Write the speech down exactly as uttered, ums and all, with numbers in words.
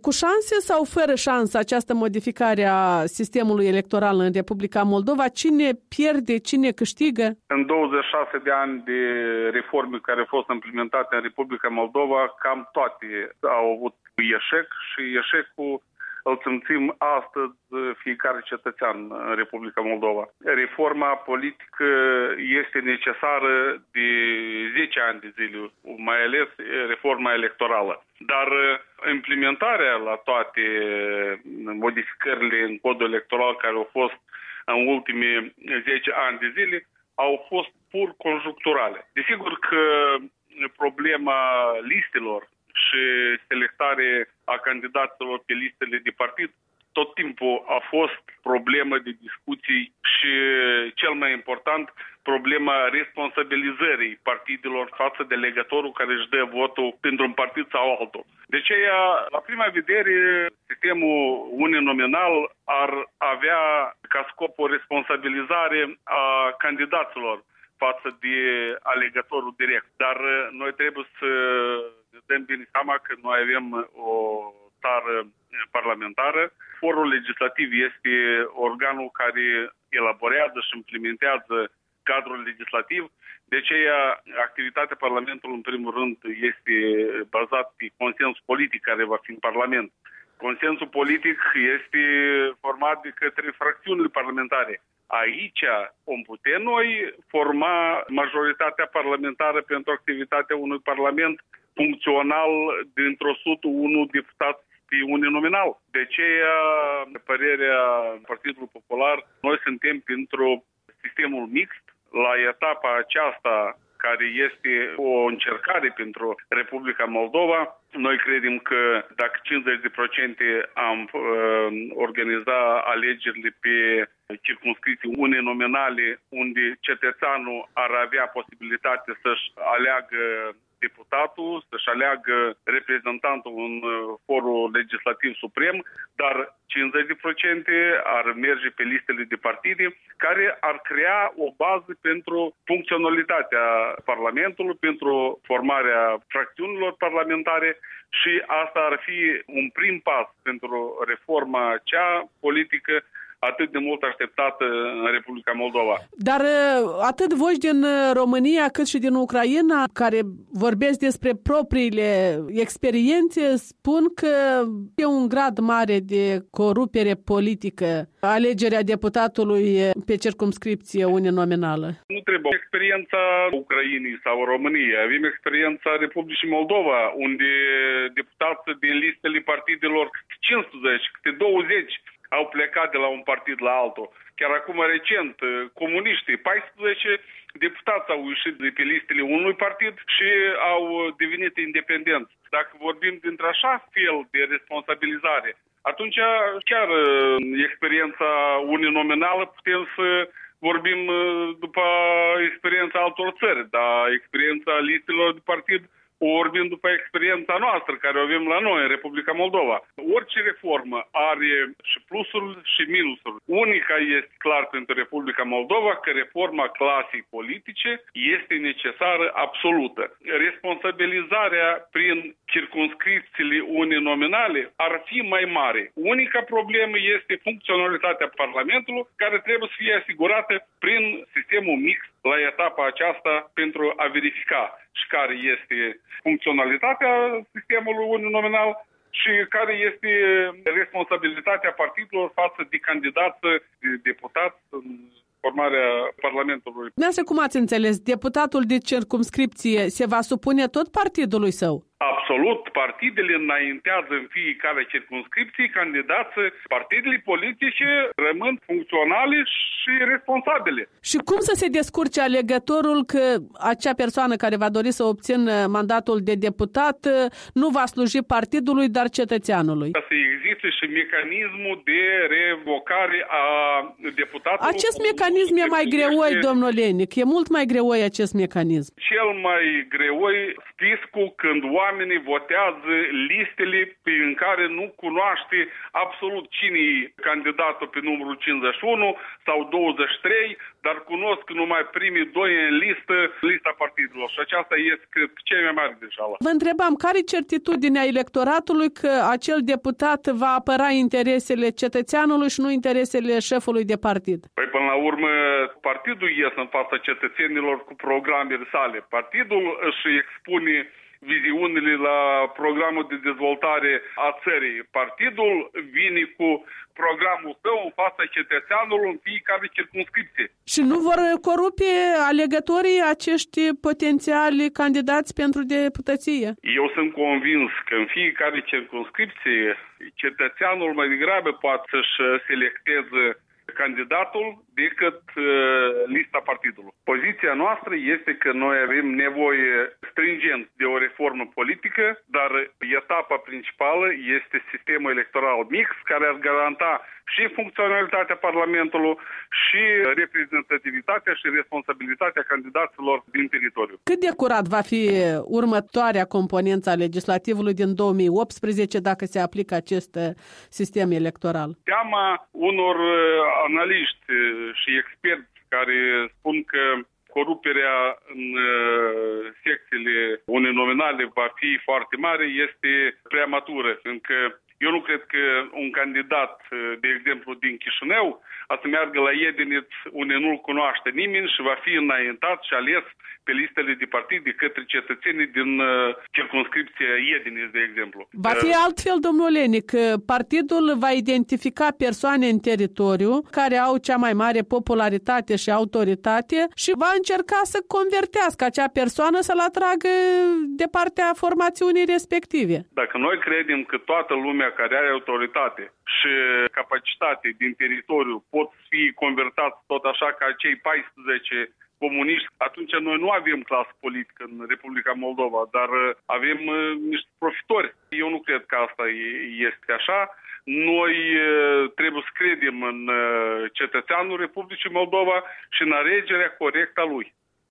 cu șanse sau fără șansă această modificare a sistemului electoral în Republica Moldova? Cine pierde, cine câștigă? În douăzeci și șase de ani de reforme care au fost implementate în Republica Moldova, cam toate au avut eșec și eșecul îl simțim astăzi fiecare cetățean în Republica Moldova. Reforma politică este necesară de zece ani de zile, mai ales reforma electorală. Dar implementarea la toate modificările în codul electoral care au fost în ultimii zece ani de zile au fost pur conjuncturale. Desigur că problema listelor și selectare a candidaților pe listele de partid tot timpul a fost problemă de discuții și, cel mai important, problema responsabilizării partidelor față de legătorul care își dă votul pentru un partid sau altul. De aceea, la prima vedere, sistemul uninominal ar avea ca scop o responsabilizare a candidaților față de alegătorul direct. Dar noi trebuie să dăm bine seama că noi avem o țară parlamentară. Forul legislativ este organul care elaborează și implementează cadrul legislativ. De aceea, activitatea Parlamentului, în primul rând, este bazată pe consensul politic care va fi în Parlament. Consensul politic este format de către fracțiunile parlamentare. Aici vom putea noi forma majoritatea parlamentară pentru activitatea unui Parlament funcțional dintr-o sută unu deputați pe uninominal. De aceea, părerea Partidului Popular, noi suntem pentru sistemul mixt. La etapa aceasta, care este o încercare pentru Republica Moldova, noi credem că dacă cincizeci la sută am uh, organiza alegerile pe circumscripții uninominale, unde cetățeanul ar avea posibilitate să-și aleagă deputatul, să-și aleagă reprezentantul în forul legislativ suprem, dar cincizeci la sută ar merge pe listele de partide, care ar crea o bază pentru funcționalitatea Parlamentului, pentru formarea fracțiunilor parlamentare și asta ar fi un prim pas pentru reforma cea politică atât de mult așteptată în Republica Moldova. Dar atât voci din România cât și din Ucraina, care vorbesc despre propriile experiențe, spun că e un grad mare de corupere politică alegerea deputatului pe circumscripție uninominală. Nu trebuie experiența Ucrainei sau României. Avem experiența Republicii Moldova, unde deputații din listele partidelor cincisprezece, câte douăzeci au plecat de la un partid la altul. Chiar acum recent, comuniștii, paisprezece deputați au ieșit de pe listele unui partid și au devenit independenți. Dacă vorbim dintre așa fel de responsabilizare, atunci chiar experiența uninominală putem să vorbim după experiența altor țări, dar experiența listelor de partid o vorbim după experiența noastră care o avem la noi în Republica Moldova. Orice reformă are și plusuri și minusuri. Unica este clar pentru Republica Moldova că reforma clasei politice este necesară absolută. Responsabilizarea prin circumscripțiile uninominale ar fi mai mare. Unica problemă este funcționalitatea Parlamentului, care trebuie să fie asigurată prin sistemul mixt la etapa aceasta pentru a verifica și care este funcționalitatea sistemului uninominal și care este responsabilitatea partidelor față de candidați, de deputați în formarea Parlamentului. Dumneavoastră, cum ați înțeles? Deputatul de circumscripție se va supune tot partidului său? Absolut. Partidele înaintează în fiecare circumscripție candidați. Partidele politice rămân funcționale și responsabile. Și cum să se descurce alegătorul că acea persoană care va dori să obțină mandatul de deputat nu va sluji partidului, dar cetățeanului? Să existe și mecanismul de revocare a deputatului. Acest mecanism e mai greoi, domnul Lenic. E mult mai greoi acest mecanism. Cel mai greoi spiscul când oamenii votează listele în care nu cunoaște absolut cine e candidatul pe numărul cincizeci și unu sau douăzeci și trei, dar cunosc numai primii doi în listă, lista partidelor. Și aceasta este, cred, cea mai mare greșeală. Vă întrebam, care e certitudinea electoratului că acel deputat va apăra interesele cetățeanului și nu interesele șefului de partid? Păi, până la urmă, partidul iese în fața cetățenilor cu programele sale. Partidul își expune viziunile la programul de dezvoltare a țării. Partidul vine cu programul său în fața cetățeanului în fiecare circumscripție. Și nu vor corupe alegătorii acești potențiali candidați pentru deputăție? Eu sunt convins că în fiecare circumscripție cetățeanul mai degrabă poate să-și selecteze candidatul decât uh, lista partidului. Poziția noastră este că noi avem nevoie stringent de o reformă politică, dar etapa principală este sistemul electoral mix, care ar garanta și funcționalitatea Parlamentului și reprezentativitatea și responsabilitatea candidaților din teritoriu. Cât de curat va fi următoarea componență a legislativului din două mii optsprezece dacă se aplică acest sistem electoral? Teama unor analiști și experți care spun că coruperea în secțiile uninominale va fi foarte mare este prematură, pentru că eu nu cred că un candidat, de exemplu, din Chișinău, a să meargă la Iediniț unde nu-l cunoaște nimeni și va fi înaintat și ales pe listele de partid de către cetățenii din uh, circumscripția Iediniț, de exemplu. Va fi altfel, domnul Lenic, partidul va identifica persoane în teritoriu care au cea mai mare popularitate și autoritate și va încerca să convertească acea persoană să-l atragă de partea formațiunii respective. Dacă noi credem că toată lumea care are autoritate și capacitate din teritoriu pot fi convertați tot așa ca cei paisprezece comuniști, atunci noi nu avem clasă politică în Republica Moldova, dar avem niște profitori. Eu nu cred că asta este așa. Noi trebuie să credem în cetățeanul Republicii Moldova și în alegerea corectă a lui.